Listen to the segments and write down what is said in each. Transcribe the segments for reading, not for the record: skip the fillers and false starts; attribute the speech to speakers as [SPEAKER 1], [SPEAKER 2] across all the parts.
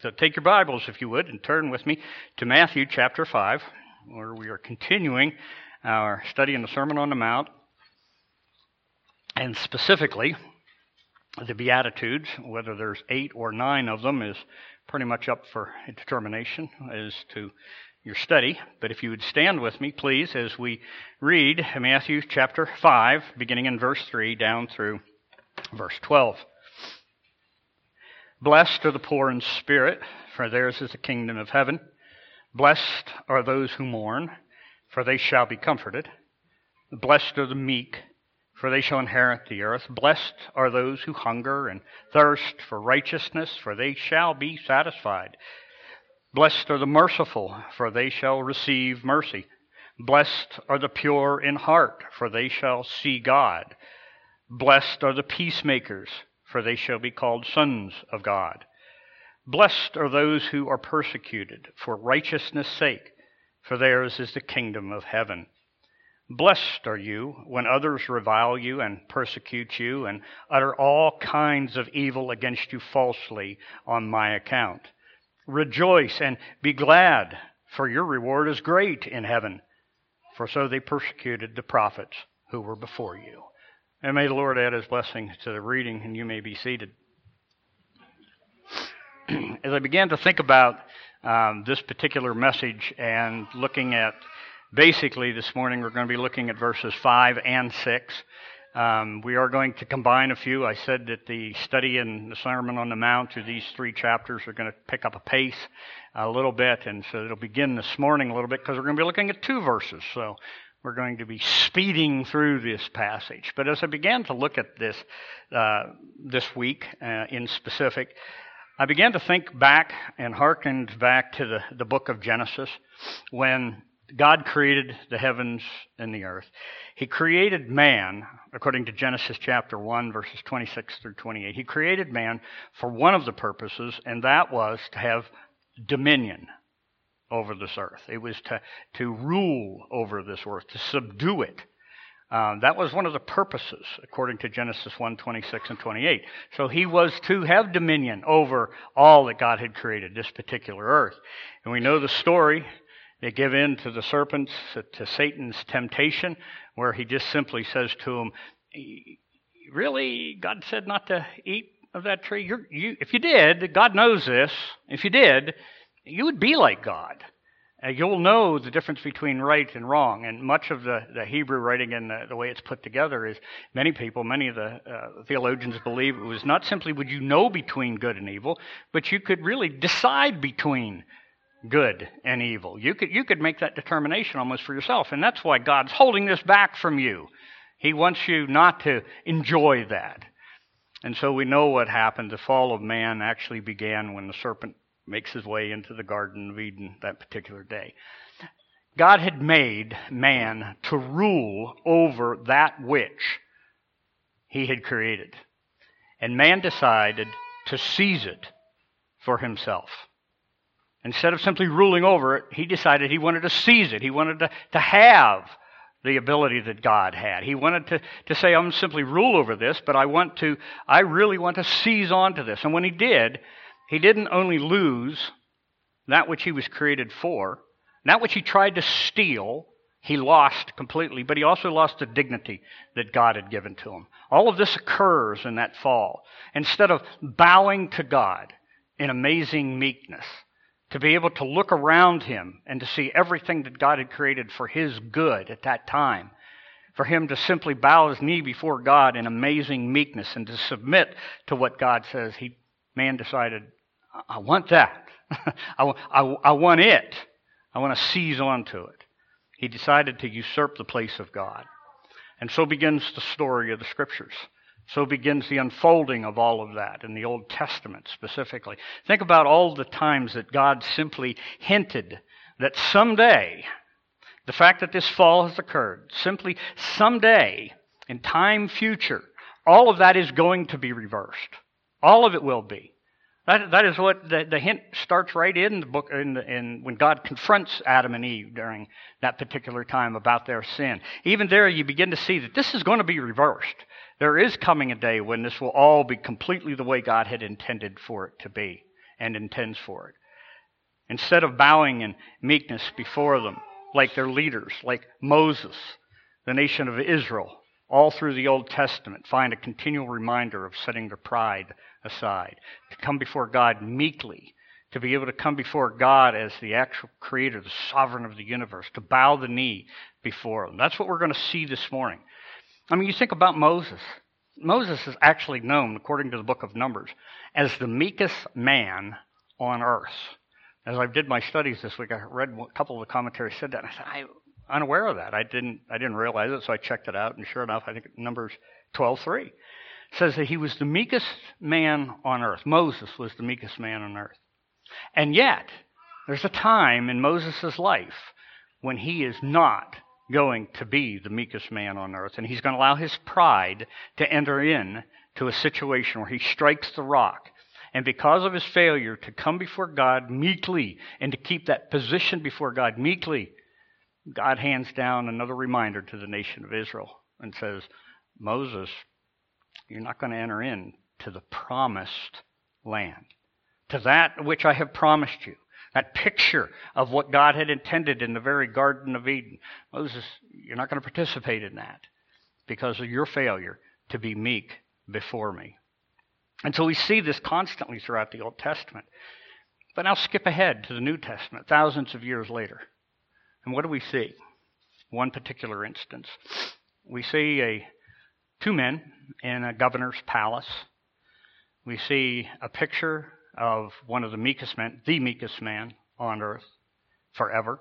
[SPEAKER 1] So take your Bibles, if you would, and turn with me to Matthew chapter 5, where we are continuing our study in the Sermon on the Mount, and specifically the Beatitudes. Whether there's 8 or 9 of them is pretty much up for determination as to your study. But if you would stand with me, please, as we read Matthew chapter 5, beginning in verse 3 down through verse 12. Blessed are the poor in spirit, for theirs is the kingdom of heaven. Blessed are those who mourn, for they shall be comforted. Blessed are the meek, for they shall inherit the earth. Blessed are those who hunger and thirst for righteousness, for they shall be satisfied. Blessed are the merciful, for they shall receive mercy. Blessed are the pure in heart, for they shall see God. Blessed are the peacemakers, for they shall be called sons of God. Blessed are those who are persecuted for righteousness' sake, for theirs is the kingdom of heaven. Blessed are you when others revile you and persecute you and utter all kinds of evil against you falsely on my account. Rejoice and be glad, for your reward is great in heaven, for so they persecuted the prophets who were before you. And may the Lord add his blessing to the reading, and you may be seated. As I began to think about this particular message and looking at, basically this morning we're going to be looking at verses 5 and 6. We are going to combine a few. I said that the study in the Sermon on the Mount through these 3 chapters are going to pick up a pace a little bit, and so it'll begin this morning a little bit because we're going to be looking at 2 verses. So we're going to be speeding through this passage. But as I began to look at this this week in specific, I began to think back and hearkened back to the book of Genesis when God created the heavens and the earth. He created man, according to Genesis chapter 1, verses 26 through 28. He created man for one of the purposes, and that was to have dominion over this earth. It was to rule over this earth, to subdue it. That was one of the purposes, according to Genesis 1, 26 and 28. So he was to have dominion over all that God had created, this particular earth. And we know the story. They give in to the serpents, to Satan's temptation, where he just simply says to him, really, God said not to eat of that tree? If you did, God knows this, if you did, you would be like God. You'll know the difference between right and wrong. And much of the Hebrew writing and the way it's put together is many of the theologians believe it was not simply would you know between good and evil, but you could really decide between good and evil. You could make that determination almost for yourself. And that's why God's holding this back from you. He wants you not to enjoy that. And so we know what happened. The fall of man actually began when the serpent makes his way into the Garden of Eden that particular day. God had made man to rule over that which he had created. And man decided to seize it for himself. Instead of simply ruling over it, he decided he wanted to seize it. He wanted to have the ability that God had. He wanted to say, I'm simply rule over this, but I really want to seize onto this. And when he did, he didn't only lose that which he was created for, that which he tried to steal, he lost completely, but he also lost the dignity that God had given to him. All of this occurs in that fall. Instead of bowing to God in amazing meekness, to be able to look around him and to see everything that God had created for his good at that time, for him to simply bow his knee before God in amazing meekness and to submit to what God says, man decided, I want that. I want it. I want to seize onto it. He decided to usurp the place of God. And so begins the story of the Scriptures. So begins the unfolding of all of that in the Old Testament specifically. Think about all the times that God simply hinted that someday, the fact that this fall has occurred, simply someday, in time future, all of that is going to be reversed. All of it will be. That is what the hint starts right in the book, when God confronts Adam and Eve during that particular time about their sin. Even there, you begin to see that this is going to be reversed. There is coming a day when this will all be completely the way God had intended for it to be. and intends for it. Instead of bowing in meekness before them, like their leaders, like Moses, the nation of Israel, all through the Old Testament, find a continual reminder of setting their pride aside, to come before God meekly, to be able to come before God as the actual creator, the sovereign of the universe, to bow the knee before him. That's what we're going to see this morning. I mean, you think about Moses. Moses is actually known, according to the book of Numbers, as the meekest man on earth. As I did my studies this week, I read a couple of the commentaries said that, and I said, I'm unaware of that. I didn't realize it, so I checked it out, and sure enough, I think Numbers 12:3 says that he was the meekest man on earth. Moses was the meekest man on earth. And yet, there's a time in Moses' life when he is not going to be the meekest man on earth, and he's going to allow his pride to enter in to a situation where he strikes the rock. And because of his failure to come before God meekly and to keep that position before God meekly, God hands down another reminder to the nation of Israel and says, Moses, you're not going to enter into the promised land, to that which I have promised you, that picture of what God had intended in the very Garden of Eden. Moses, you're not going to participate in that because of your failure to be meek before me. And so we see this constantly throughout the Old Testament. But now skip ahead to the New Testament, thousands of years later. And what do we see? One particular instance. We see two men in a governor's palace. We see a picture of one of the meekest men, the meekest man on earth forever,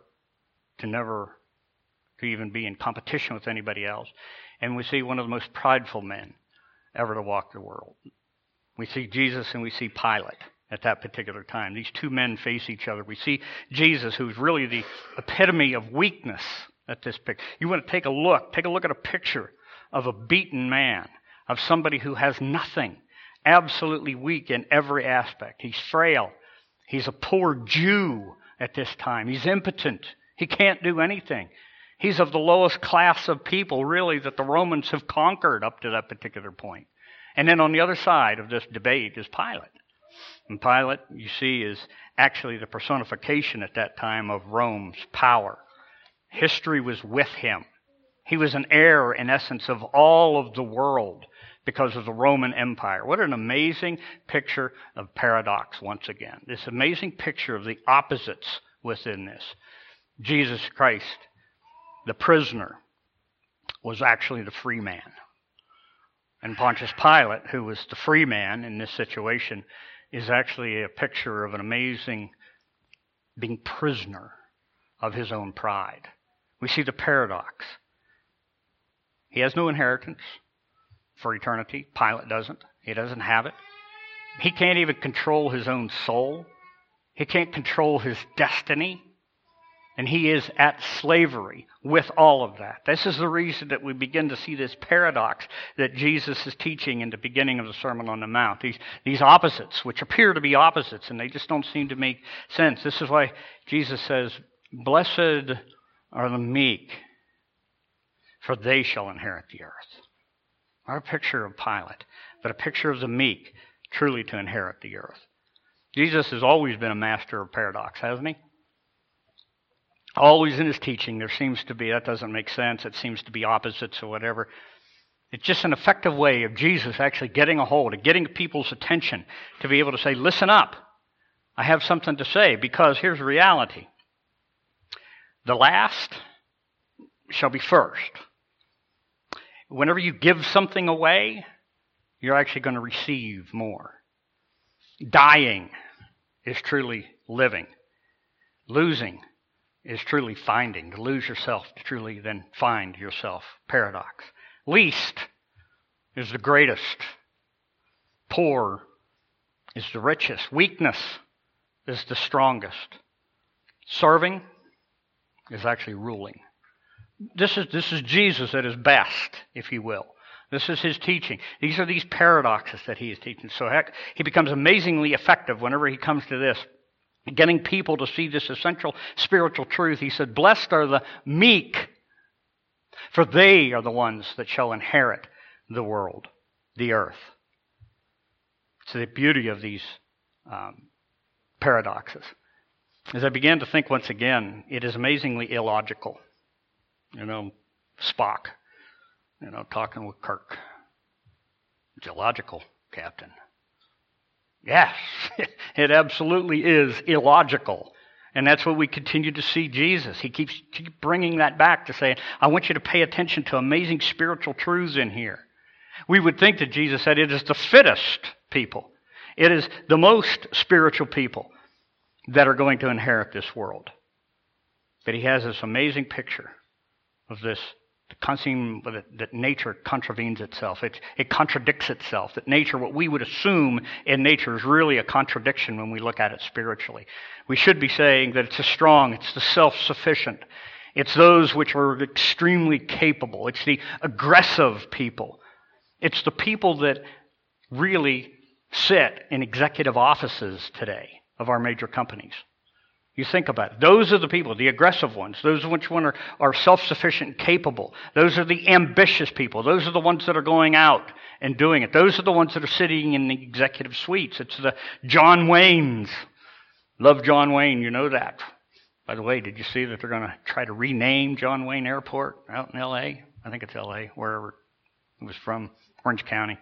[SPEAKER 1] to even be in competition with anybody else. And we see one of the most prideful men ever to walk the world. We see Jesus and we see Pilate at that particular time. These two men face each other. We see Jesus, who's really the epitome of weakness at this picture. You want to take a look at a picture of a beaten man, of somebody who has nothing, absolutely weak in every aspect. He's frail. He's a poor Jew at this time. He's impotent. He can't do anything. He's of the lowest class of people, really, that the Romans have conquered up to that particular point. And then on the other side of this debate is Pilate. And Pilate, you see, is actually the personification at that time of Rome's power. History was with him. He was an heir, in essence, of all of the world because of the Roman Empire. What an amazing picture of paradox once again. This amazing picture of the opposites within this. Jesus Christ, the prisoner, was actually the free man. And Pontius Pilate, who was the free man in this situation, is actually a picture of an amazing being prisoner of his own pride. We see the paradox. He has no inheritance for eternity. Pilate doesn't. He doesn't have it. He can't even control his own soul. He can't control his destiny. And he is at slavery with all of that. This is the reason that we begin to see this paradox that Jesus is teaching in the beginning of the Sermon on the Mount. These opposites, which appear to be opposites, and they just don't seem to make sense. This is why Jesus says, "Blessed are the meek, for they shall inherit the earth." Not a picture of Pilate, but a picture of the meek, truly to inherit the earth. Jesus has always been a master of paradox, hasn't he? Always in his teaching, there seems to be, that doesn't make sense, it seems to be opposites or whatever. It's just an effective way of Jesus actually getting a hold, of getting people's attention to be able to say, listen up, I have something to say, because here's the reality. The last shall be first. Whenever you give something away, you're actually going to receive more. Dying is truly living. Losing is truly finding. To lose yourself, to truly then find yourself. Paradox. Least is the greatest. Poor is the richest. Weakness is the strongest. Serving is actually ruling. This is Jesus at his best, if you will. This is his teaching. These are these paradoxes that he is teaching. So he becomes amazingly effective whenever he comes to this. Getting people to see this essential spiritual truth. He said, "Blessed are the meek, for they are the ones that shall inherit the world, the earth." So the beauty of these paradoxes. As I began to think once again, it is amazingly illogical. Spock, talking with Kirk. It's illogical, Captain. Yes, it absolutely is illogical. And that's what we continue to see Jesus. He keeps bringing that back to say, I want you to pay attention to amazing spiritual truths in here. We would think that Jesus said it is the fittest people. It is the most spiritual people that are going to inherit this world. But he has this amazing picture of this, that nature contravenes itself. It contradicts itself. That nature, what we would assume in nature, is really a contradiction when we look at it spiritually. We should be saying that it's the self-sufficient. It's those which are extremely capable. It's the aggressive people. It's the people that really sit in executive offices today of our major companies. You think about it. Those are the people, the aggressive ones. Those which one are self-sufficient and capable. Those are the ambitious people. Those are the ones that are going out and doing it. Those are the ones that are sitting in the executive suites. It's the John Waynes. Love John Wayne, you know that. By the way, did you see that they're going to try to rename John Wayne Airport out in L.A.? I think it's L.A., wherever it was from, Orange County.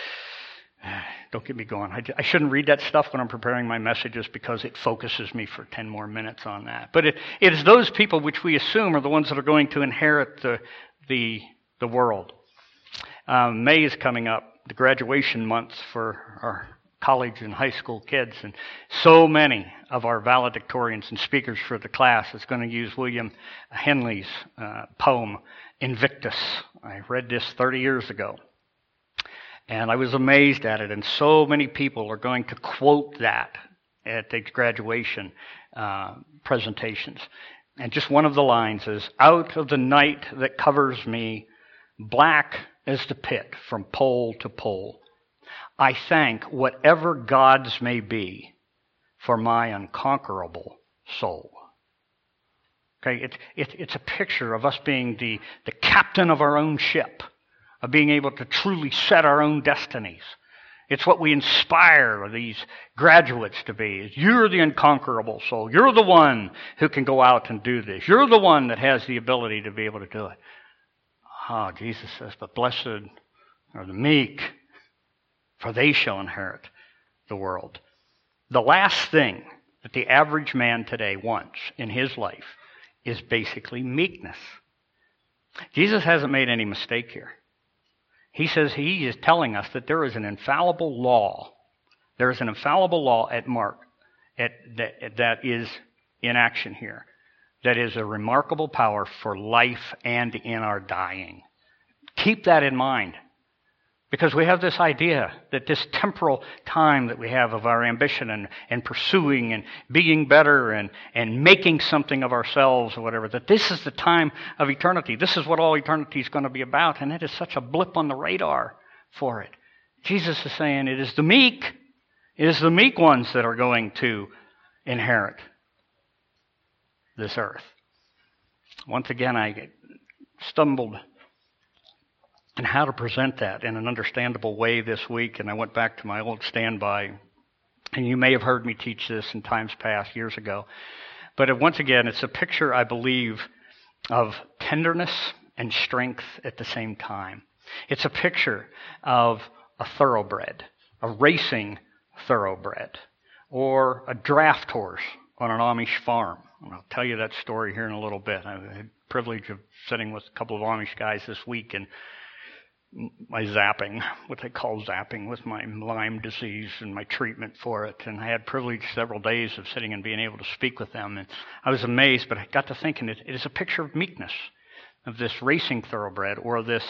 [SPEAKER 1] Don't get me going. I shouldn't read that stuff when I'm preparing my messages because it focuses me for 10 more minutes on that. But it is those people which we assume are the ones that are going to inherit the world. May is coming up, the graduation month for our college and high school kids, and so many of our valedictorians and speakers for the class is going to use William Henley's poem, Invictus. I read this 30 years ago. And I was amazed at it, and so many people are going to quote that at the graduation presentations. And just one of the lines is, out of the night that covers me, black as the pit from pole to pole, I thank whatever gods may be for my unconquerable soul. Okay, it's a picture of us being the captain of our own ship, of being able to truly set our own destinies. It's what we inspire these graduates to be. Is you're the unconquerable soul. You're the one who can go out and do this. You're the one that has the ability to be able to do it. Jesus says, but blessed are the meek, for they shall inherit the world. The last thing that the average man today wants in his life is basically meekness. Jesus hasn't made any mistake here. He says he is telling us that there is an infallible law. There is an infallible law that is in action here. That is a remarkable power for life and in our dying. Keep that in mind. Because we have this idea that this temporal time that we have of our ambition and pursuing and being better and making something of ourselves or whatever, that this is the time of eternity. This is what all eternity is going to be about, and it is such a blip on the radar for it. Jesus is saying it is the meek ones that are going to inherit this earth. Once again, I stumbled and how to present that in an understandable way this week, and I went back to my old standby. And you may have heard me teach this in times past, years ago. But once again, it's a picture, I believe, of tenderness and strength at the same time. It's a picture of a thoroughbred, a racing thoroughbred, or a draft horse on an Amish farm. And I'll tell you that story here in a little bit. I had the privilege of sitting with a couple of Amish guys this week, and my zapping, what they call zapping, with my Lyme disease and my treatment for it. And I had privilege several days of sitting and being able to speak with them. And I was amazed, but I got to thinking it is a picture of meekness, of this racing thoroughbred, or this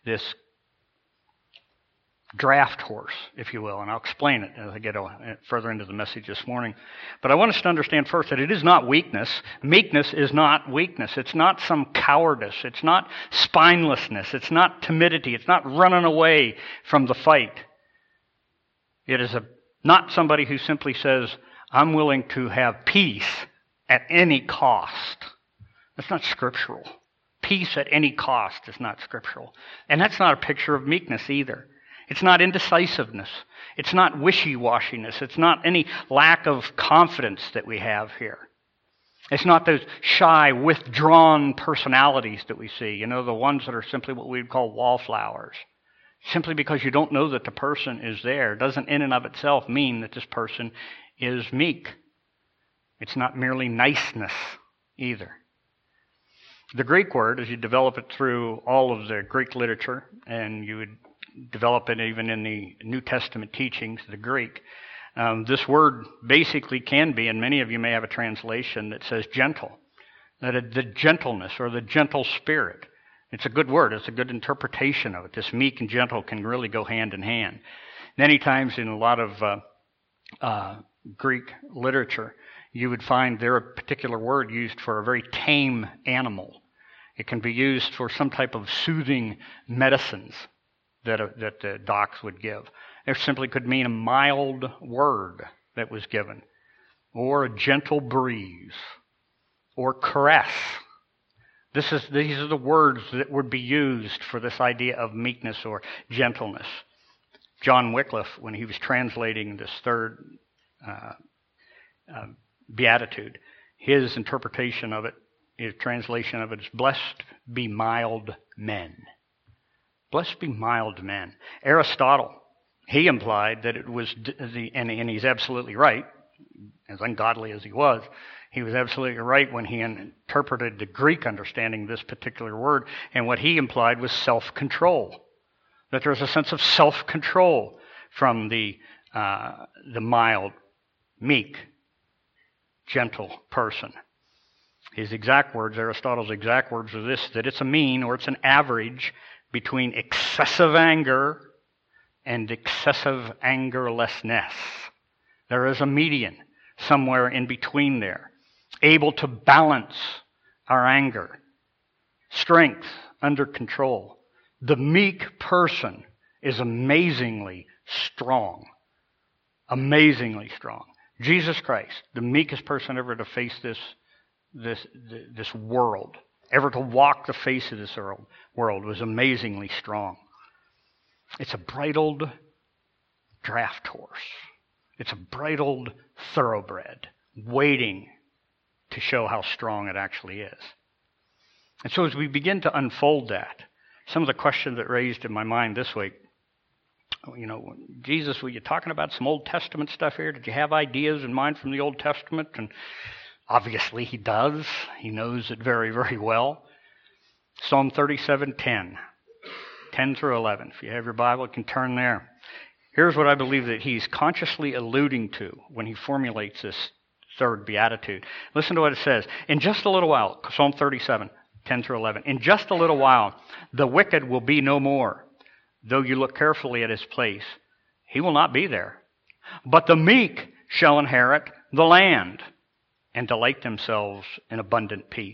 [SPEAKER 1] draft horse, if you will. And I'll explain it as I get further into the message this morning. But I want us to understand first that it is not weakness. Meekness is not weakness. It's not some cowardice. It's not spinelessness. It's not timidity. It's not running away from the fight. It is not somebody who simply says, I'm willing to have peace at any cost. That's not scriptural. Peace at any cost is not scriptural. And that's not a picture of meekness either. It's not indecisiveness. It's not wishy-washiness. It's not any lack of confidence that we have here. It's not those shy, withdrawn personalities that we see. You know, the ones that are simply what we'd call wallflowers. Simply because you don't know that the person is there doesn't in and of itself mean that this person is meek. It's not merely niceness either. The Greek word, as you develop it through all of the Greek literature, and you would develop it even in the New Testament teachings, the Greek, this word basically can be, and many of you may have a translation that says gentle, that the gentleness or the gentle spirit. It's a good word. It's a good interpretation of it. This meek and gentle can really go hand in hand. Many times in a lot of Greek literature, you would find there a particular word used for a very tame animal. It can be used for some type of soothing medicines that the docs would give. It simply could mean a mild word that was given, or a gentle breeze, or caress. These are the words that would be used for this idea of meekness or gentleness. John Wycliffe, when he was translating this third beatitude, his interpretation of it, his translation of it is, "Blessed be mild men." Blessed be mild men. Aristotle, he implied that it was, and he's absolutely right, as ungodly as he was absolutely right when he interpreted the Greek understanding of this particular word, and what he implied was self-control. That there's a sense of self-control from the mild, meek, gentle person. His exact words, Aristotle's exact words, are this, that it's a mean or it's an average between excessive anger and excessive angerlessness. There is a median somewhere in between there, able to balance our anger, strength under control. The meek person is amazingly strong. Amazingly strong. Jesus Christ, the meekest person ever to face this world, ever to walk the face of this world, was amazingly strong. It's a bridled draft horse. It's a bridled thoroughbred waiting to show how strong it actually is. And so as we begin to unfold that, some of the questions that raised in my mind this week, you know, Jesus, were you talking about some Old Testament stuff here? Did you have ideas in mind from the Old Testament? And obviously he does. He knows it very, very well. Psalm 37:10. 10 through 11. If you have your Bible, you can turn there. Here's what I believe that he's consciously alluding to when he formulates this third beatitude. Listen to what it says. In just a little while, Psalm 37, 10 through 11. In just a little while, the wicked will be no more. Though you look carefully at his place, he will not be there. But the meek shall inherit the land and delight themselves in abundant peace.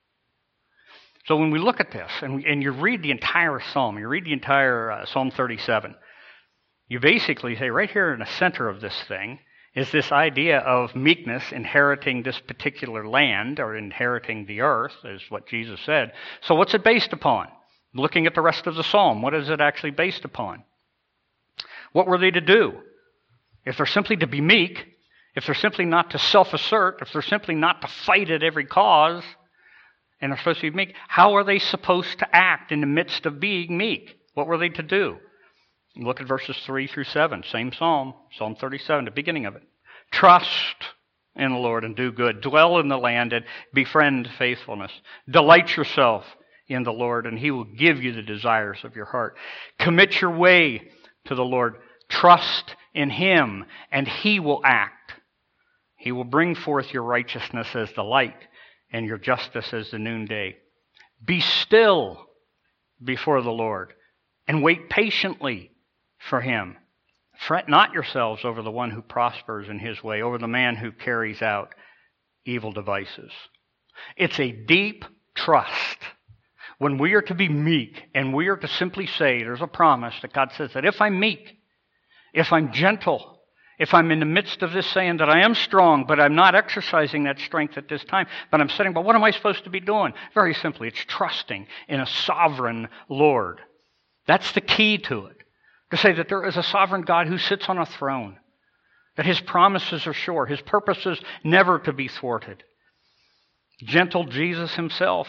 [SPEAKER 1] So when we look at this, and you read the entire psalm, you read the entire Psalm 37, you basically say right here in the center of this thing is this idea of meekness inheriting this particular land, or inheriting the earth, is what Jesus said. So what's it based upon? Looking at the rest of the psalm, what is it actually based upon? What were they to do? If they're simply to be meek, if they're simply not to self-assert, if they're simply not to fight at every cause, and they're supposed to be meek, how are they supposed to act in the midst of being meek? What were they to do? Look at verses 3 through 7, same psalm, Psalm 37, the beginning of it. Trust in the Lord and do good. Dwell in the land and befriend faithfulness. Delight yourself in the Lord, and he will give you the desires of your heart. Commit your way to the Lord. Trust in him, and he will act. He will bring forth your righteousness as the light, and your justice as the noonday. Be still before the Lord, and wait patiently for him. Fret not yourselves over the one who prospers in his way, over the man who carries out evil devices. It's a deep trust. When we are to be meek, and we are to simply say, there's a promise that God says that if I'm meek, if I'm gentle, if I'm in the midst of this saying that I am strong, but I'm not exercising that strength at this time, but I'm saying, but what am I supposed to be doing? Very simply, it's trusting in a sovereign Lord. That's the key to it. to say that there is a sovereign God who sits on a throne, that his promises are sure, his purposes never to be thwarted. Gentle Jesus himself.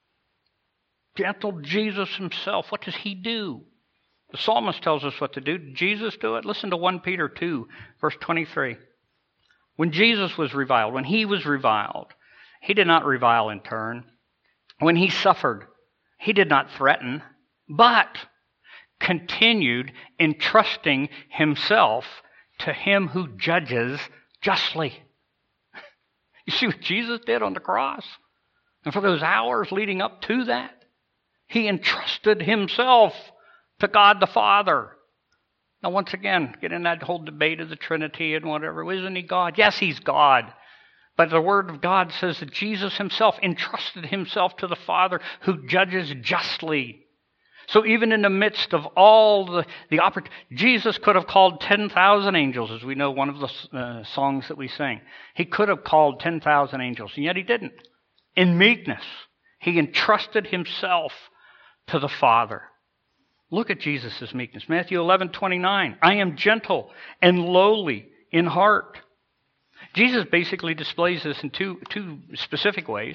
[SPEAKER 1] Gentle Jesus himself. What does he do? The psalmist tells us what to do. Did Jesus do it? Listen to 1 Peter 2, verse 23. When Jesus was reviled, when he was reviled, he did not revile in turn. When he suffered, he did not threaten, but continued entrusting himself to him who judges justly. You see what Jesus did on the cross? And for those hours leading up to that, he entrusted himself to God the Father. Now, once again, get in that whole debate of the Trinity and whatever. Isn't he God? Yes, he's God. But the Word of God says that Jesus himself entrusted himself to the Father who judges justly. So even in the midst of all the opportunity, Jesus could have called 10,000 angels, as we know one of the songs that we sing. He could have called 10,000 angels, and yet he didn't. In meekness, he entrusted himself to the Father. Look at Jesus' meekness. Matthew 11:29. I am gentle and lowly in heart. Jesus basically displays this in two specific ways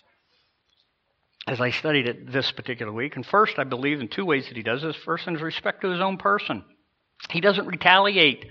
[SPEAKER 1] as I studied it this particular week. And first, I believe in two ways that he does this. First, in respect to his own person. He doesn't retaliate.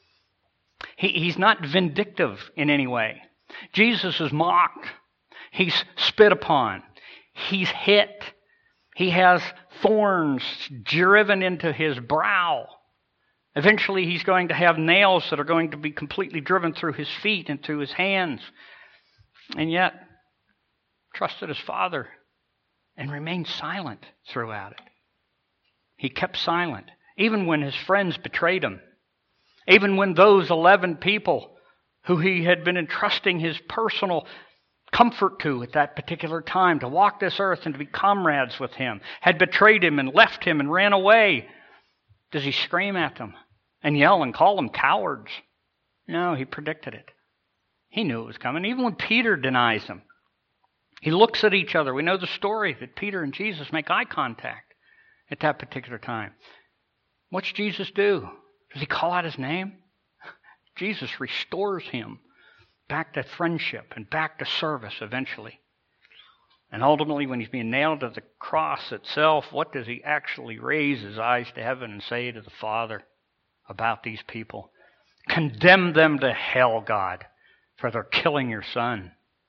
[SPEAKER 1] He's not vindictive in any way. Jesus is mocked. He's spit upon. He's hit. He has thorns driven into his brow. Eventually, he's going to have nails that are going to be completely driven through his feet and through his hands. And yet, trusted his Father and remained silent throughout it. He kept silent, even when his friends betrayed him. Even when those 11 people who he had been entrusting his personal comfort to at that particular time, to walk this earth and to be comrades with him, had betrayed him and left him and ran away. Does he scream at them and yell and call them cowards? No, he predicted it. He knew it was coming. Even when Peter denies him, he looks at each other. We know the story that Peter and Jesus make eye contact at that particular time. What's Jesus do? Does he call out his name? Jesus restores him back to friendship and back to service eventually. And ultimately, when he's being nailed to the cross itself, what does he actually raise his eyes to heaven and say to the Father about these people? Condemn them to hell, God, for they're killing your Son.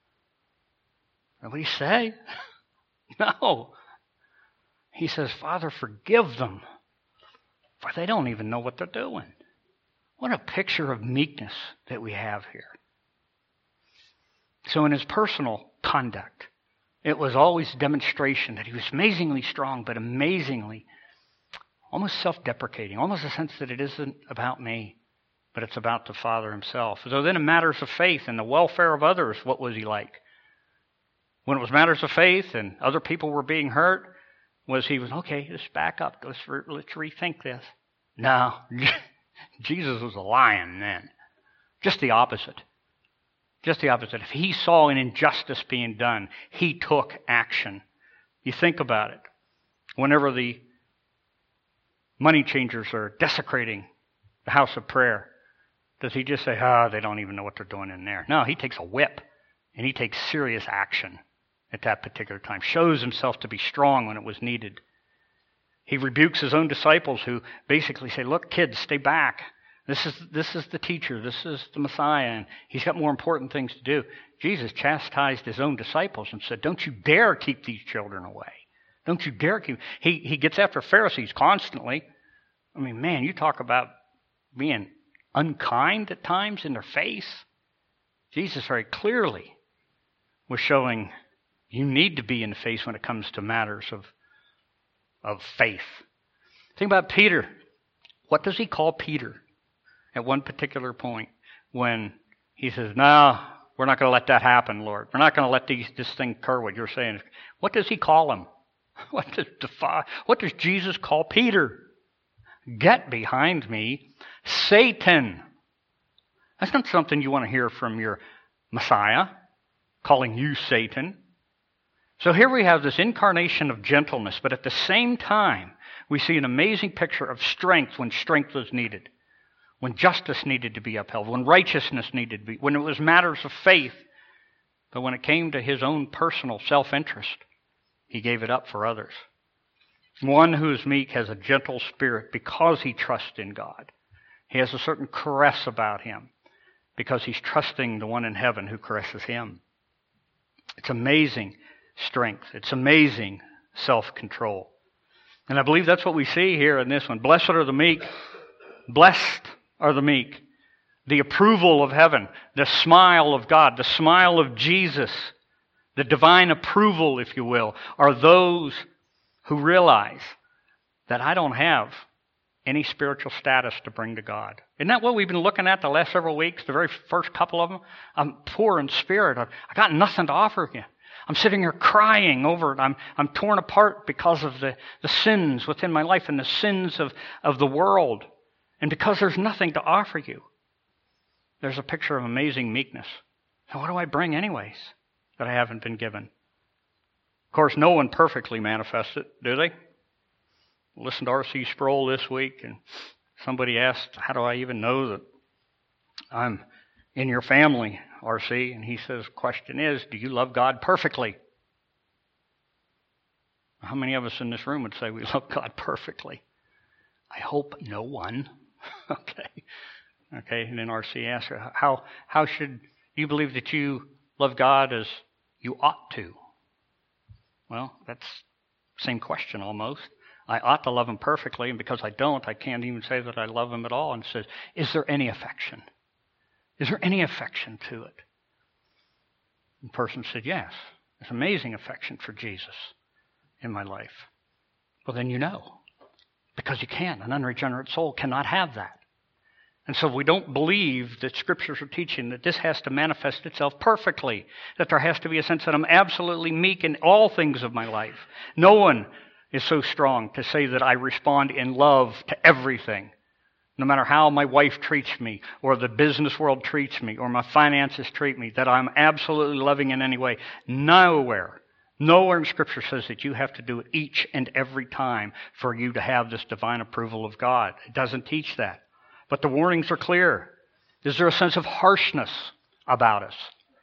[SPEAKER 1] And what did he say? No. He says, Father, forgive them, for they don't even know what they're doing. What a picture of meekness that we have here. So in his personal conduct, it was always a demonstration that he was amazingly strong, but amazingly, almost self-deprecating, almost a sense that it isn't about me, but it's about the Father himself. So then in matters of faith and the welfare of others, what was he like? When it was matters of faith and other people were being hurt, was he, okay, let's back up, let's rethink this. No, Jesus was a lion then. Just the opposite. Just the opposite. If he saw an injustice being done, he took action. You think about it. Whenever the money changers are desecrating the house of prayer, does he just say, they don't even know what they're doing in there? No, he takes a whip and he takes serious action at that particular time. Shows himself to be strong when it was needed. He rebukes his own disciples who basically say, look, kids, stay back. This is the teacher. This is the Messiah, and he's got more important things to do. Jesus chastised his own disciples and said, don't you dare keep these children away. Don't you dare keep... He gets after Pharisees constantly. I mean, man, you talk about being unkind at times in their face. Jesus very clearly was showing you need to be in the face when it comes to matters of faith. Think about Peter. What does he call Peter at one particular point when he says, no, we're not going to let that happen, Lord. We're not going to let this thing occur, what you're saying. What does he call him? What does Jesus call Peter? Get behind me, Satan. That's not something you want to hear from your Messiah, calling you Satan. So here we have this incarnation of gentleness, but at the same time, we see an amazing picture of strength when strength was needed, when justice needed to be upheld, when righteousness needed to be, when it was matters of faith. But when it came to his own personal self-interest, he gave it up for others. One who is meek has a gentle spirit because he trusts in God. He has a certain caress about him because he's trusting the one in heaven who caresses him. It's amazing strength. It's amazing self-control. And I believe that's what we see here in this one. Blessed are the meek. Blessed are the meek. The approval of heaven, the smile of God, the smile of Jesus, the divine approval, if you will, are those who realize that I don't have any spiritual status to bring to God. Isn't that what we've been looking at the last several weeks, the very first couple of them? I'm poor in spirit. I got nothing to offer you. I'm sitting here crying over it. I'm torn apart because of the sins within my life and the sins of the world. And because there's nothing to offer you, there's a picture of amazing meekness. So what do I bring anyways that I haven't been given? Of course, no one perfectly manifests it, do they? Listen to R.C. Sproul this week, and somebody asked, how do I even know that I'm in your family, R.C.? And he says, the question is, do you love God perfectly? How many of us in this room would say we love God perfectly? I hope no one. Okay, and then R.C. asked her, how should you believe that you love God as you ought to? Well, that's the same question almost. I ought to love him perfectly, and because I don't, I can't even say that I love him at all. And it says, is there any affection? Is there any affection to it? And the person said, yes, there's amazing affection for Jesus in my life. Well, then you know, because you can't. An unregenerate soul cannot have that. And so we don't believe that Scriptures are teaching that this has to manifest itself perfectly, that there has to be a sense that I'm absolutely meek in all things of my life. No one is so strong to say that I respond in love to everything, no matter how my wife treats me, or the business world treats me, or my finances treat me, that I'm absolutely loving in any way. Nowhere in Scripture says that you have to do it each and every time for you to have this divine approval of God. It doesn't teach that. But the warnings are clear. Is there a sense of harshness about us?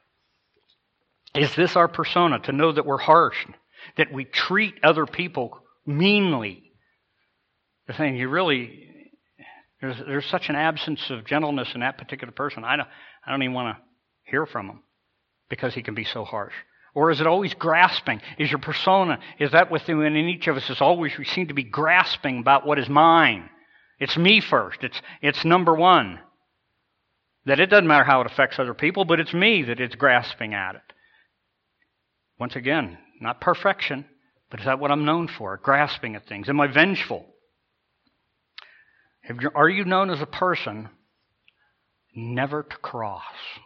[SPEAKER 1] Is this our persona, to know that we're harsh, that we treat other people meanly? The thing, there's such an absence of gentleness in that particular person. I don't even want to hear from him because he can be so harsh. Or is it always grasping? Is your persona, is that within each of us is always, we seem to be grasping about what is mine? It's me first. It's number one. That it doesn't matter how it affects other people, but it's me that it's grasping at it. Once again, not perfection, but is that what I'm known for? Grasping at things. Am I vengeful? Are you known as a person never to cross?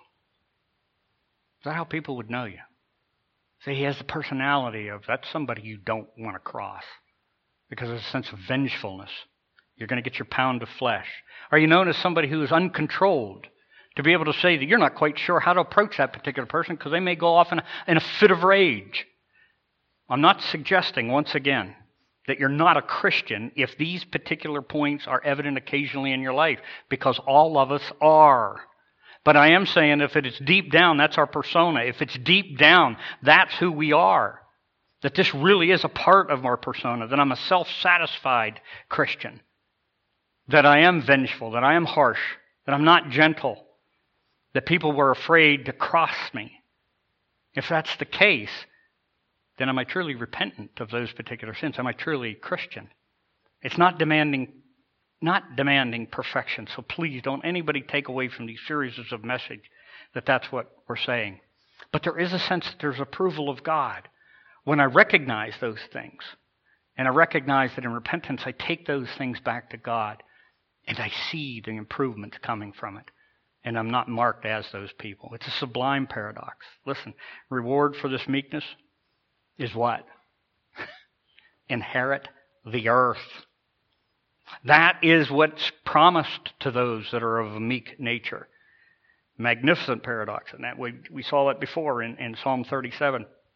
[SPEAKER 1] Is that how people would know you? Say he has the personality of, that's somebody you don't want to cross because there's a sense of vengefulness. You're going to get your pound of flesh. Are you known as somebody who is uncontrolled? To be able to say that you're not quite sure how to approach that particular person because they may go off in a fit of rage. I'm not suggesting, once again, that you're not a Christian if these particular points are evident occasionally in your life, because all of us are. But I am saying if it is deep down, that's our persona. If it's deep down, that's who we are. That this really is a part of our persona, that I'm a self-satisfied Christian. That I am vengeful, that I am harsh, that I'm not gentle, that people were afraid to cross me. If that's the case, then am I truly repentant of those particular sins? Am I truly Christian? It's not demanding perfection. So please don't anybody take away from these series of message that that's what we're saying. But there is a sense that there's approval of God when I recognize those things. And I recognize that in repentance I take those things back to God. And I see the improvement coming from it. And I'm not marked as those people. It's a sublime paradox. Listen, reward for this meekness is what? Inherit the earth. That is what's promised to those that are of a meek nature. Magnificent paradox. And that we saw that before in Psalm 37.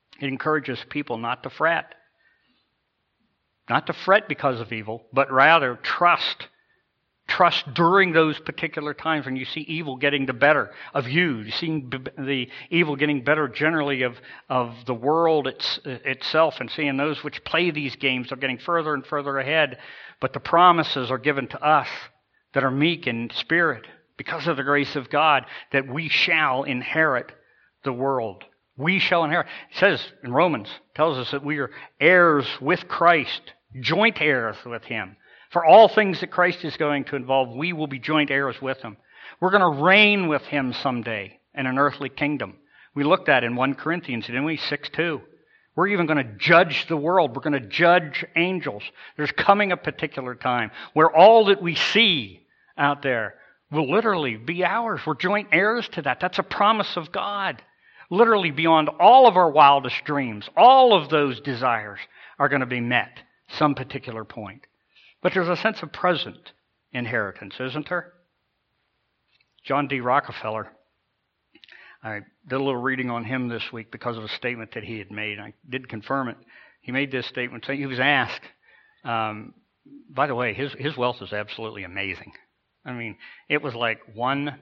[SPEAKER 1] It encourages people not to fret. Not to fret because of evil, but rather trust. Trust during those particular times when you see evil getting the better of you. You see the evil getting better generally of the world itself, and seeing those which play these games are getting further and further ahead. But the promises are given to us that are meek in spirit because of the grace of God, that we shall inherit the world. We shall inherit. It says in Romans, tells us that we are heirs with Christ, joint heirs with Him. For all things that Christ is going to involve, we will be joint heirs with Him. We're going to reign with Him someday in an earthly kingdom. We looked at in 1 Corinthians, didn't we? 6:2. We're even going to judge the world. We're going to judge angels. There's coming a particular time where all that we see out there will literally be ours. We're joint heirs to that. That's a promise of God. Literally beyond all of our wildest dreams, all of those desires are going to be met some particular point. But there's a sense of present inheritance, isn't there? John D. Rockefeller, I did a little reading on him this week because of a statement that he had made. I did confirm it. He made this statement. He was asked, by the way, his wealth is absolutely amazing. I mean, it was like 1/5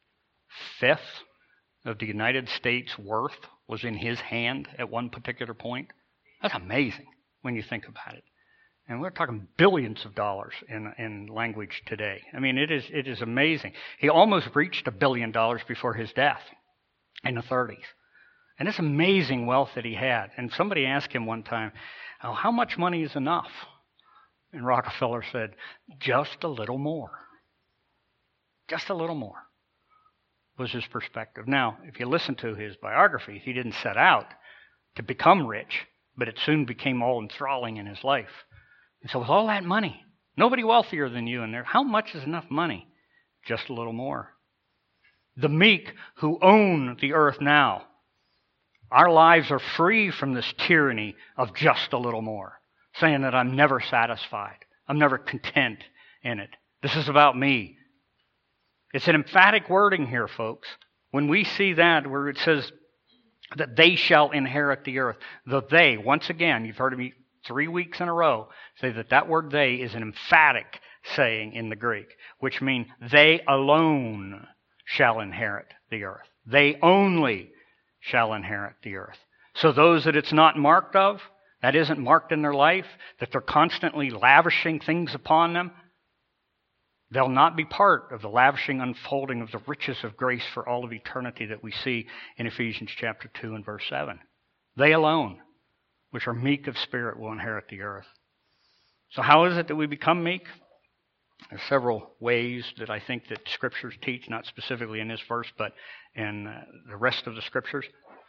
[SPEAKER 1] of the United States' worth was in his hand at one particular point. That's amazing when you think about it. And we're talking billions of dollars in language today. I mean, it is amazing. He almost reached $1 billion before his death in the 30s. And it's amazing wealth that he had. And somebody asked him one time, oh, how much money is enough? And Rockefeller said, just a little more. Just a little more was his perspective. Now, if you listen to his biography, he didn't set out to become rich, but it soon became all enthralling in his life. And so with all that money, nobody wealthier than you in there, how much is enough money? Just a little more. The meek who own the earth now, our lives are free from this tyranny of just a little more, saying that I'm never satisfied, I'm never content in it. This is about me. It's an emphatic wording here, folks. When we see that where it says that they shall inherit the earth, the they, once again, you've heard me 3 weeks in a row say that word they is an emphatic saying in the Greek, which means they alone shall inherit the earth. They only shall inherit the earth. So those that it's not marked of, that isn't marked in their life, that they're constantly lavishing things upon them, they'll not be part of the lavishing unfolding of the riches of grace for all of eternity that we see in Ephesians chapter 2 and verse 7. They alone, which are meek of spirit, will inherit the earth. So how is it that we become meek? There are several ways that I think that Scriptures teach, not specifically in this verse, but in the rest of the Scriptures.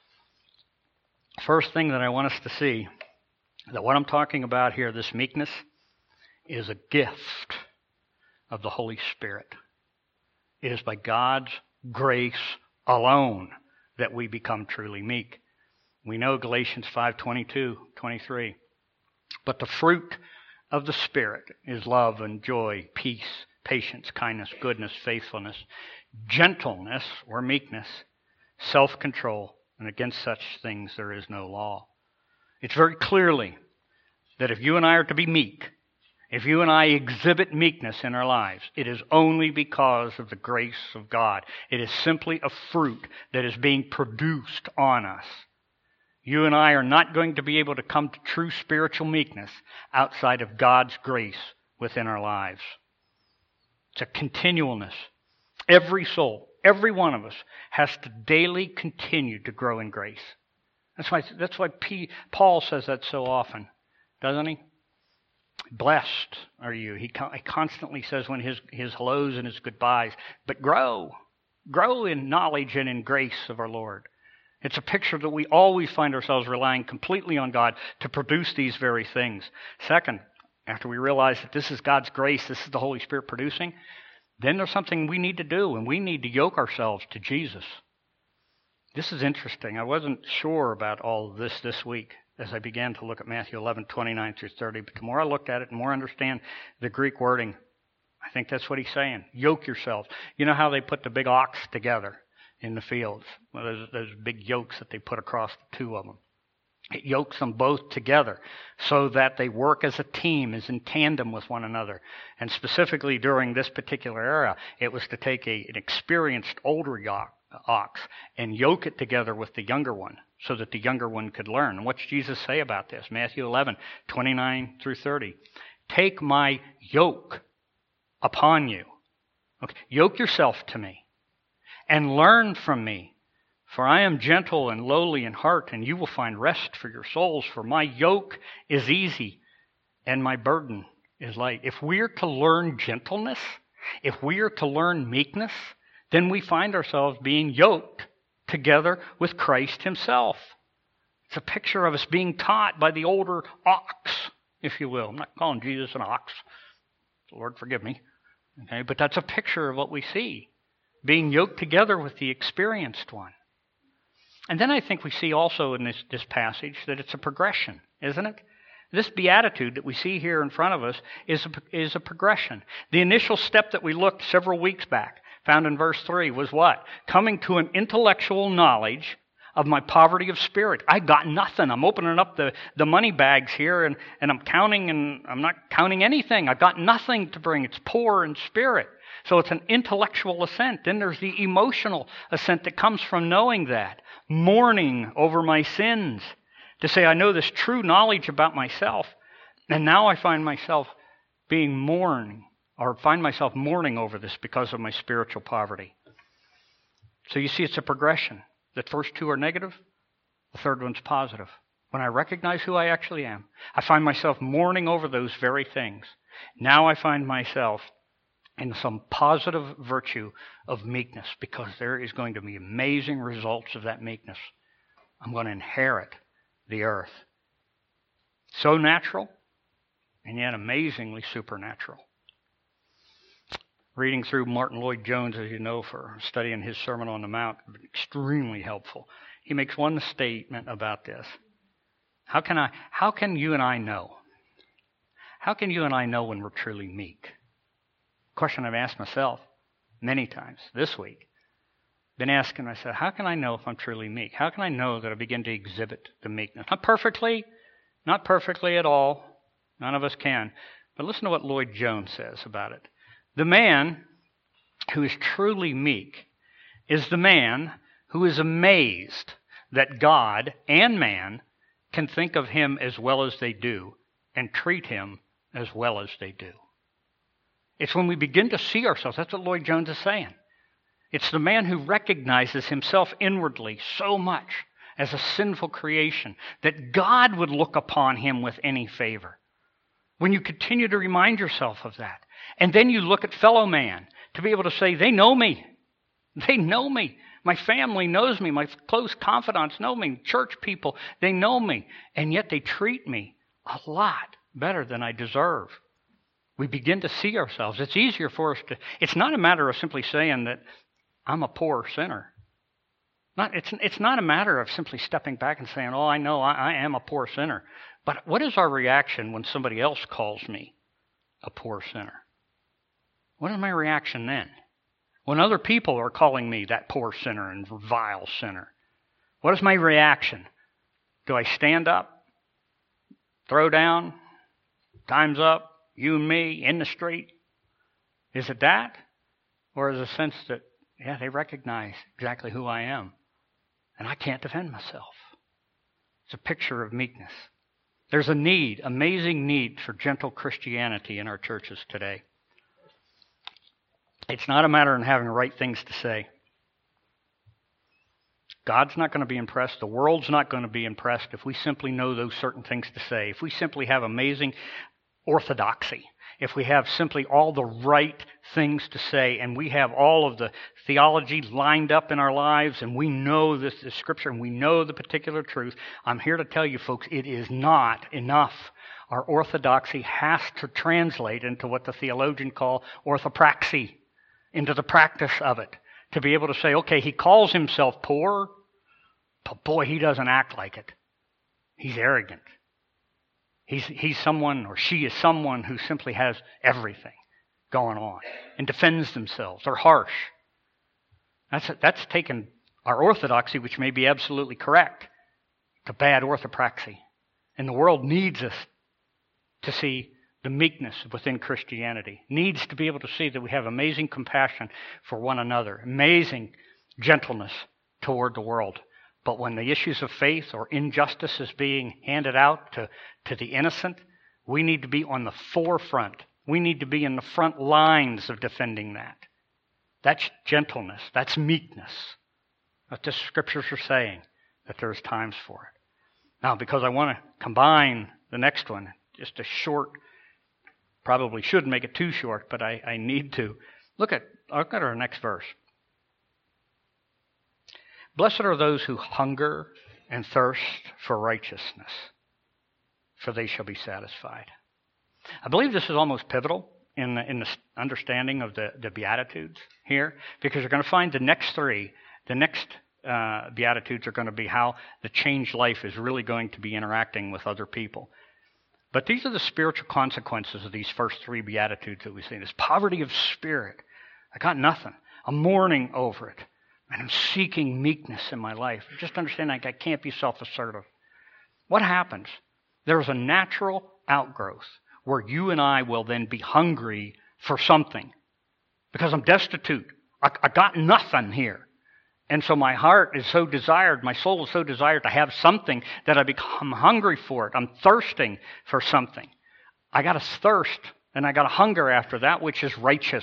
[SPEAKER 1] First thing that I want us to see, that what I'm talking about here, this meekness, is a gift of the Holy Spirit. It is by God's grace alone that we become truly meek. We know Galatians 5:22-23. But the fruit of the Spirit is love and joy, peace, patience, kindness, goodness, faithfulness, gentleness or meekness, self-control, and against such things there is no law. It's very clearly that if you and I are to be meek, if you and I exhibit meekness in our lives, it is only because of the grace of God. It is simply a fruit that is being produced on us. You and I are not going to be able to come to true spiritual meekness outside of God's grace within our lives. It's a continualness. Every soul, every one of us, has to daily continue to grow in grace. That's why Paul says that so often, doesn't he? Blessed are you. He constantly says when his hellos and his goodbyes, but grow in knowledge and in grace of our Lord. It's a picture that we always find ourselves relying completely on God to produce these very things. Second, after we realize that this is God's grace, this is the Holy Spirit producing, then there's something we need to do, and we need to yoke ourselves to Jesus. This is interesting. I wasn't sure about all of this week as I began to look at Matthew 11:29-30, but the more I looked at it, the more I understand the Greek wording. I think that's what he's saying. Yoke yourselves. You know how they put the big ox together in the fields? Well, those big yokes that they put across the two of them. It yokes them both together so that they work as a team, as in tandem with one another. And specifically during this particular era, it was to take an experienced older ox and yoke it together with the younger one so that the younger one could learn. And what's Jesus say about this? Matthew 11:29 through 30. Take my yoke upon you. Okay. Yoke yourself to me and learn from me. For I am gentle and lowly in heart, and you will find rest for your souls. For my yoke is easy, and my burden is light. If we are to learn gentleness, if we are to learn meekness, then we find ourselves being yoked together with Christ himself. It's a picture of us being taught by the older ox, if you will. I'm not calling Jesus an ox. Lord, forgive me. Okay, but that's a picture of what we see, being yoked together with the experienced one. And then I think we see also in this passage that it's a progression, isn't it? This beatitude that we see here in front of us is a progression. The initial step that we looked several weeks back, found in verse 3, was what? Coming to an intellectual knowledge of my poverty of spirit. I got nothing. I'm opening up the money bags here and I'm counting, and I'm not counting anything. I've got nothing to bring. It's poor in spirit. So it's an intellectual assent. Then there's the emotional assent that comes from knowing that. Mourning over my sins. To say, I know this true knowledge about myself, and now I find myself mourning over this because of my spiritual poverty. So you see, it's a progression. The first two are negative. The third one's positive. When I recognize who I actually am, I find myself mourning over those very things. Now I find myself in some positive virtue of meekness, because there is going to be amazing results of that meekness. I'm going to inherit the earth. So natural, and yet amazingly supernatural. Reading through Martin Lloyd-Jones, as you know, for studying his Sermon on the Mount, extremely helpful. He makes one statement about this. How can you and I know? How can you and I know when we're truly meek? Question I've asked myself many times this week. Been asking myself, how can I know if I'm truly meek? How can I know that I begin to exhibit the meekness? Not perfectly at all. None of us can. But listen to what Lloyd-Jones says about it. The man who is truly meek is the man who is amazed that God and man can think of him as well as they do and treat him as well as they do. It's when we begin to see ourselves. That's what Lloyd-Jones is saying. It's the man who recognizes himself inwardly so much as a sinful creation that God would look upon him with any favor. When you continue to remind yourself of that, and then you look at fellow man to be able to say, they know me. They know me. My family knows me. My close confidants know me. Church people, they know me. And yet they treat me a lot better than I deserve. We begin to see ourselves. It's easier for us to... It's not a matter of simply saying that I'm a poor sinner. It's not a matter of simply stepping back and saying, oh, I know I am a poor sinner. But what is our reaction when somebody else calls me a poor sinner? What is my reaction then? When other people are calling me that poor sinner and vile sinner, what is my reaction? Do I stand up? Throw down? Time's up? You and me in the street? Is it that? Or is it a sense that, yeah, they recognize exactly who I am, and I can't defend myself? It's a picture of meekness. There's a need, amazing need for gentle Christianity in our churches today. It's not a matter of having the right things to say. God's not going to be impressed. The world's not going to be impressed if we simply know those certain things to say. If we simply have amazing orthodoxy, if we have simply all the right things to say, and we have all of the theology lined up in our lives, and we know this is Scripture, and we know the particular truth, I'm here to tell you folks, it is not enough. Our orthodoxy has to translate into what the theologians call orthopraxy, into the practice of it, to be able to say, okay, he calls himself poor, but boy, he doesn't act like it. He's arrogant. He's someone, or she is someone who simply has everything going on and defends themselves. They're harsh. That's taken our orthodoxy, which may be absolutely correct, to bad orthopraxy. And the world needs us to see the meekness within Christianity, needs to be able to see that we have amazing compassion for one another, amazing gentleness toward the world. But when the issues of faith or injustice is being handed out to the innocent, we need to be on the forefront. We need to be in the front lines of defending that. That's gentleness. That's meekness. What the scriptures are saying, that there's times for it. Now, because I want to combine the next one, just a short, probably shouldn't make it too short, but I need to. Look at our next verse. Blessed are those who hunger and thirst for righteousness, for they shall be satisfied. I believe this is almost pivotal in the understanding of the Beatitudes here, because you're going to find the next three, the next Beatitudes are going to be how the changed life is really going to be interacting with other people. But these are the spiritual consequences of these first three Beatitudes that we see. This poverty of spirit. I got nothing. I'm mourning over it. And I'm seeking meekness in my life. Just understanding I can't be self-assertive. What happens? There's a natural outgrowth where you and I will then be hungry for something. Because I'm destitute. I got nothing here. And so my heart is so desired, my soul is so desired to have something that I become hungry for it. I'm thirsting for something. I got to thirst and I got to hunger after that which is righteous.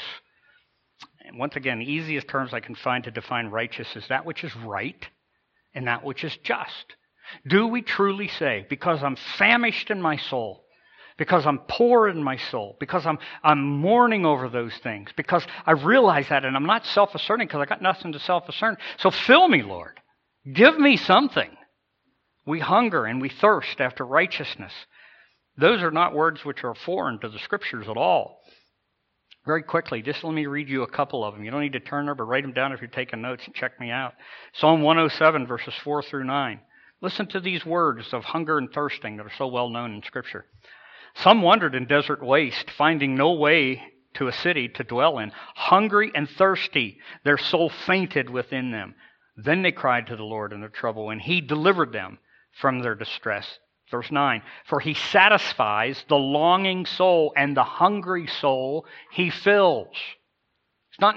[SPEAKER 1] And once again, the easiest terms I can find to define righteous is that which is right and that which is just. Do we truly say, because I'm famished in my soul, because I'm poor in my soul, because I'm mourning over those things, because I realize that and I'm not self-asserting because I got nothing to self-assert. So fill me, Lord. Give me something. We hunger and we thirst after righteousness. Those are not words which are foreign to the scriptures at all. Very quickly, just let me read you a couple of them. You don't need to turn there, but write them down if you're taking notes and check me out. Psalm 107, verses 4 through 9. Listen to these words of hunger and thirsting that are so well known in Scripture. Some wandered in desert waste, finding no way to a city to dwell in. Hungry and thirsty, their soul fainted within them. Then they cried to the Lord in their trouble, and He delivered them from their distress. Verse 9, for He satisfies the longing soul, and the hungry soul He fills. It's not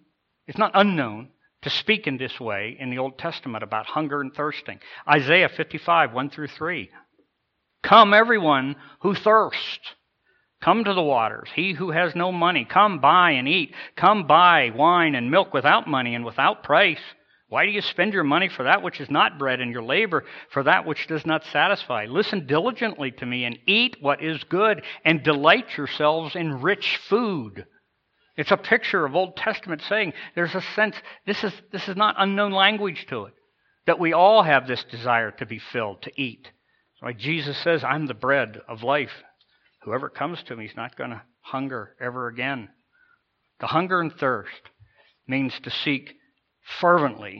[SPEAKER 1] unknown to speak in this way in the Old Testament about hunger and thirsting. Isaiah 55, 1 through 3. Come, everyone who thirsts. Come to the waters. He who has no money, come buy and eat. Come buy wine and milk without money and without price. Why do you spend your money for that which is not bread, and your labor for that which does not satisfy? Listen diligently to me and eat what is good, and delight yourselves in rich food. It's a picture of Old Testament saying there's a sense, this is not unknown language to it, that we all have this desire to be filled, to eat. Like Jesus says, I'm the bread of life. Whoever comes to me is not going to hunger ever again. To hunger and thirst means to seek fervently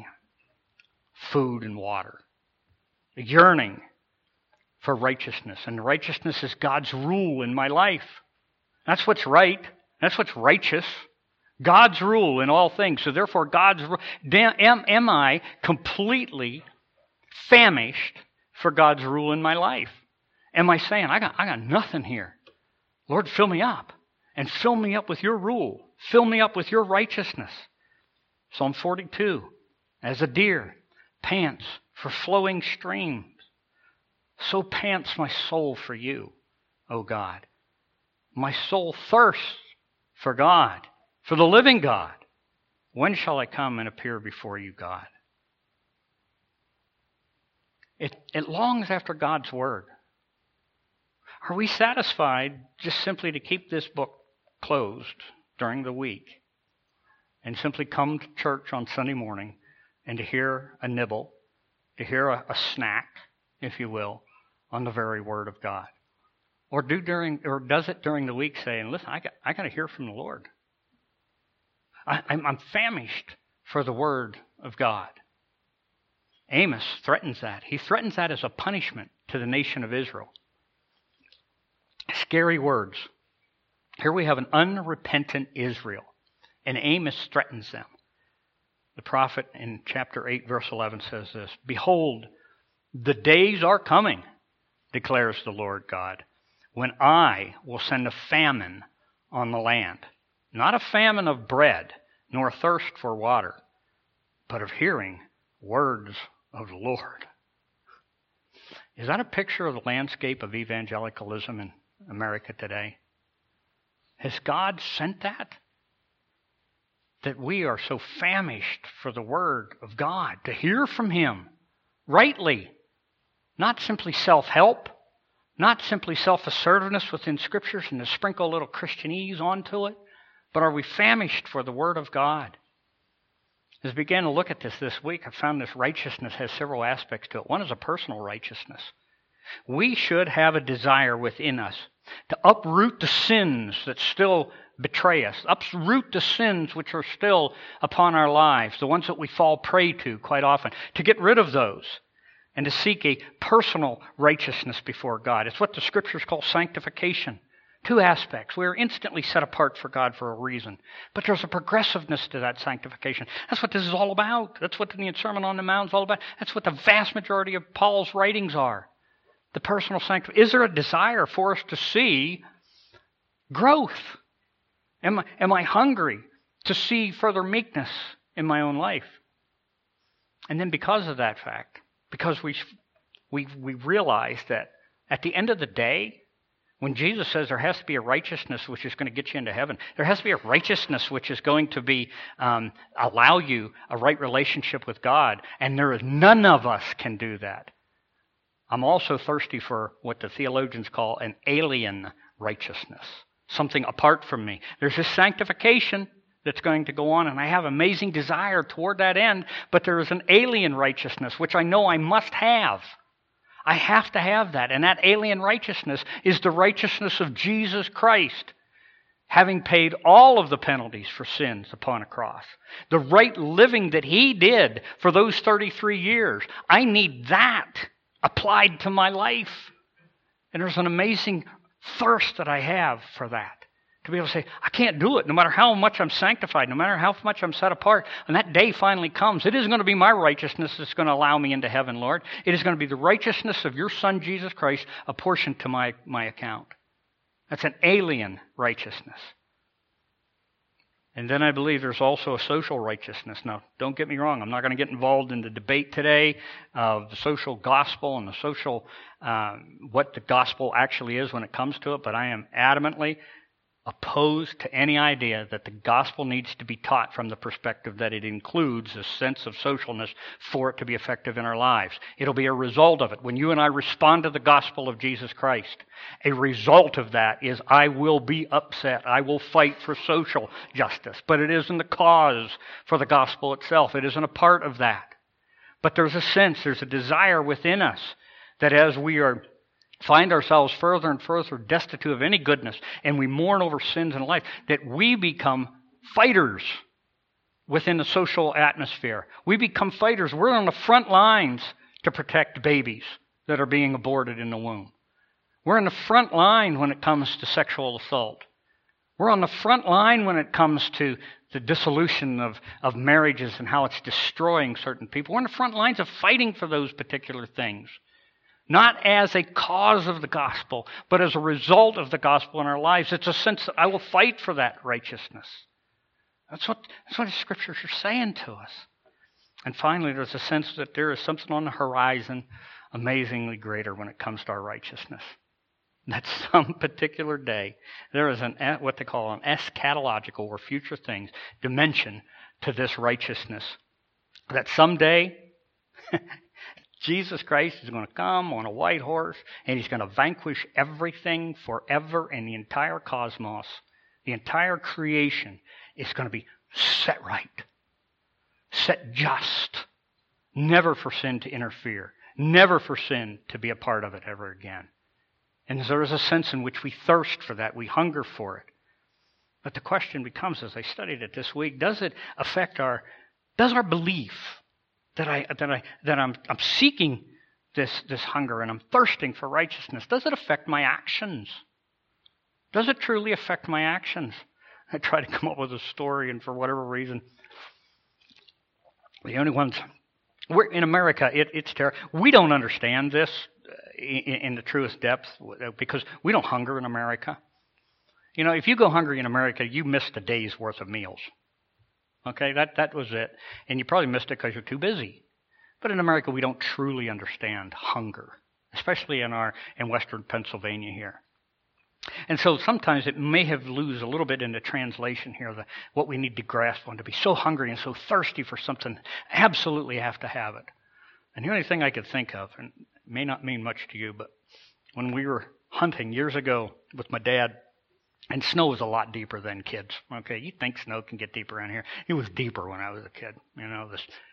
[SPEAKER 1] food and water. A yearning for righteousness. And righteousness is God's rule in my life. That's what's right. That's what's righteous. God's rule in all things. So therefore, God's rule. Am I completely famished for God's rule in my life? Am I saying, I got nothing here. Lord, fill me up. And fill me up with your rule. Fill me up with your righteousness. Psalm 42, as a deer pants for flowing streams, so pants my soul for you, O God. My soul thirsts for God, for the living God. When shall I come and appear before you, God? It longs after God's word. Are we satisfied just simply to keep this book closed during the week and simply come to church on Sunday morning and to hear a nibble, to hear a snack, if you will, on the very word of God? Or does it during the week saying, listen, I got to hear from the Lord. I'm famished for the word of God. Amos threatens that. He threatens that as a punishment to the nation of Israel. Scary words. Here we have an unrepentant Israel, and Amos threatens them. The prophet in chapter 8, verse 11 says this, behold, The days are coming, declares the Lord God, when I will send a famine on the land. Not a famine of bread, nor thirst for water, but of hearing words of the Lord. Is that a picture of the landscape of evangelicalism in America today? Has God sent that? That we are so famished for the Word of God, to hear from Him rightly, not simply self-help, not simply self-assertiveness within Scriptures and to sprinkle a little Christianese onto it, but are we famished for the Word of God? As I began to look at this week, I found this righteousness has several aspects to it. One is a personal righteousness. We should have a desire within us to uproot the sins that still betray us, uproot the sins which are still upon our lives, the ones that we fall prey to quite often, to get rid of those and to seek a personal righteousness before God. It's what the Scriptures call sanctification. Two aspects. We are instantly set apart for God for a reason. But there's a progressiveness to that sanctification. That's what this is all about. That's what the Sermon on the Mount is all about. That's what the vast majority of Paul's writings are. The personal sanctification. Is there a desire for us to see growth? Am I hungry to see further meekness in my own life? And then because of that fact, because we realize that at the end of the day, when Jesus says there has to be a righteousness which is going to get you into heaven, there has to be a righteousness which is going to be allow you a right relationship with God, and there is none of us can do that. I'm also thirsty for what the theologians call an alien righteousness, something apart from me. There's this sanctification that's going to go on, and I have amazing desire toward that end, but there is an alien righteousness which I know I must have. I have to have that, and that alien righteousness is the righteousness of Jesus Christ, having paid all of the penalties for sins upon a cross. The right living that He did for those 33 years, I need that applied to my life. And there's an amazing thirst that I have for that. To be able to say, I can't do it no matter how much I'm sanctified, no matter how much I'm set apart. And that day finally comes. It isn't going to be my righteousness that's going to allow me into heaven, Lord. It is going to be the righteousness of your Son, Jesus Christ, apportioned to my account. That's an alien righteousness. And then I believe there's also a social righteousness. Now, don't get me wrong. I'm not going to get involved in the debate today of the social gospel and the social, what the gospel actually is when it comes to it, but I am adamantly opposed to any idea that the gospel needs to be taught from the perspective that it includes a sense of socialness for it to be effective in our lives. It'll be a result of it. When you and I respond to the gospel of Jesus Christ, a result of that is I will be upset. I will fight for social justice. But it isn't the cause for the gospel itself. It isn't a part of that. But there's a sense, there's a desire within us that as we find ourselves further and further destitute of any goodness, and we mourn over sins in life, that we become fighters within the social atmosphere. We become fighters. We're on the front lines to protect babies that are being aborted in the womb. We're on the front line when it comes to sexual assault. We're on the front line when it comes to the dissolution of marriages and how it's destroying certain people. We're on the front lines of fighting for those particular things. Not as a cause of the gospel, but as a result of the gospel in our lives. It's a sense that I will fight for that righteousness. That's what the Scriptures are saying to us. And finally, there's a sense that there is something on the horizon amazingly greater when it comes to our righteousness. That some particular day, there is what they call an eschatological or future things dimension to this righteousness. That someday Jesus Christ is going to come on a white horse, and He's going to vanquish everything forever in the entire cosmos. The entire creation is going to be set right, set just, never for sin to interfere, never for sin to be a part of it ever again. And there is a sense in which we thirst for that, we hunger for it. But the question becomes, as I studied it this week, does it affect our belief that I'm seeking this hunger and I'm thirsting for righteousness? Does it affect my actions? Does it truly affect my actions? I try to come up with a story, and for whatever reason, the only ones We're in America. It's terrible. We don't understand this in the truest depth because we don't hunger in America. You know, if you go hungry in America, you missed a day's worth of meals. Okay, that was it. And you probably missed it because you're too busy. But in America, we don't truly understand hunger, especially in Western Pennsylvania here. And so sometimes it may have lose a little bit in the translation here, what we need to grasp on, to be so hungry and so thirsty for something, absolutely have to have it. And the only thing I could think of, and it may not mean much to you, but when we were hunting years ago with my dad, and snow was a lot deeper than kids. Okay, you think snow can get deeper around here. It was deeper when I was a kid. You know,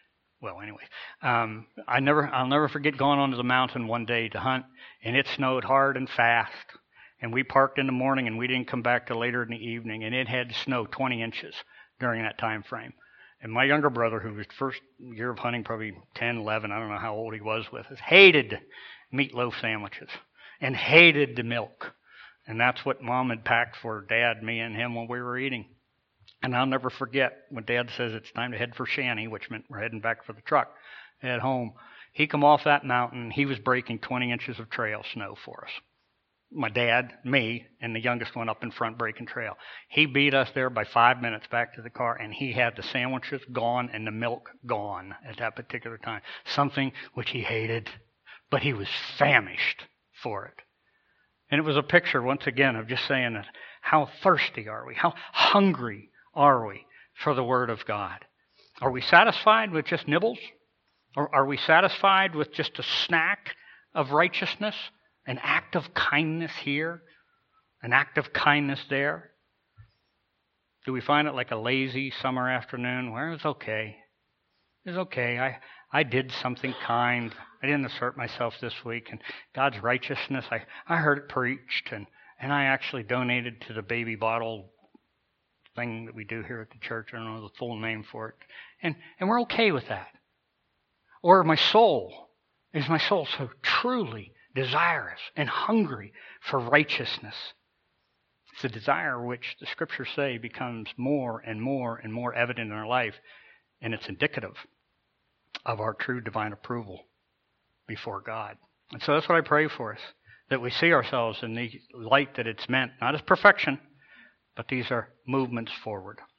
[SPEAKER 1] I'll never forget going onto the mountain one day to hunt, and it snowed hard and fast. And we parked in the morning, and we didn't come back till later in the evening, and it had to snow 20 inches during that time frame. And my younger brother, who was first year of hunting, probably 10, 11, I don't know how old he was with us, hated meatloaf sandwiches and hated the milk. And that's what Mom had packed for Dad, me, and him when we were eating. And I'll never forget when Dad says it's time to head for Shanty, which meant we're heading back for the truck at home. He come off that mountain. He was breaking 20 inches of trail snow for us. My dad, me, and the youngest one up in front breaking trail. He beat us there by 5 minutes back to the car, and he had the sandwiches gone and the milk gone at that particular time. Something which he hated, but he was famished for it. And it was a picture, once again, of just saying that how thirsty are we? How hungry are we for the Word of God? Are we satisfied with just nibbles? Or are we satisfied with just a snack of righteousness? An act of kindness here, an act of kindness there? Do we find it like a lazy summer afternoon where it's okay? It's okay. I did something kind. I didn't assert myself this week. And God's righteousness, I heard it preached. And I actually donated to the baby bottle thing that we do here at the church. I don't know the full name for it. And we're okay with that. Or is my soul so truly desirous and hungry for righteousness? It's a desire which the Scriptures say becomes more and more and more evident in our life, and it's indicative of our true divine approval before God. And so that's what I pray for us, that we see ourselves in the light that it's meant, not as perfection, but these are movements forward.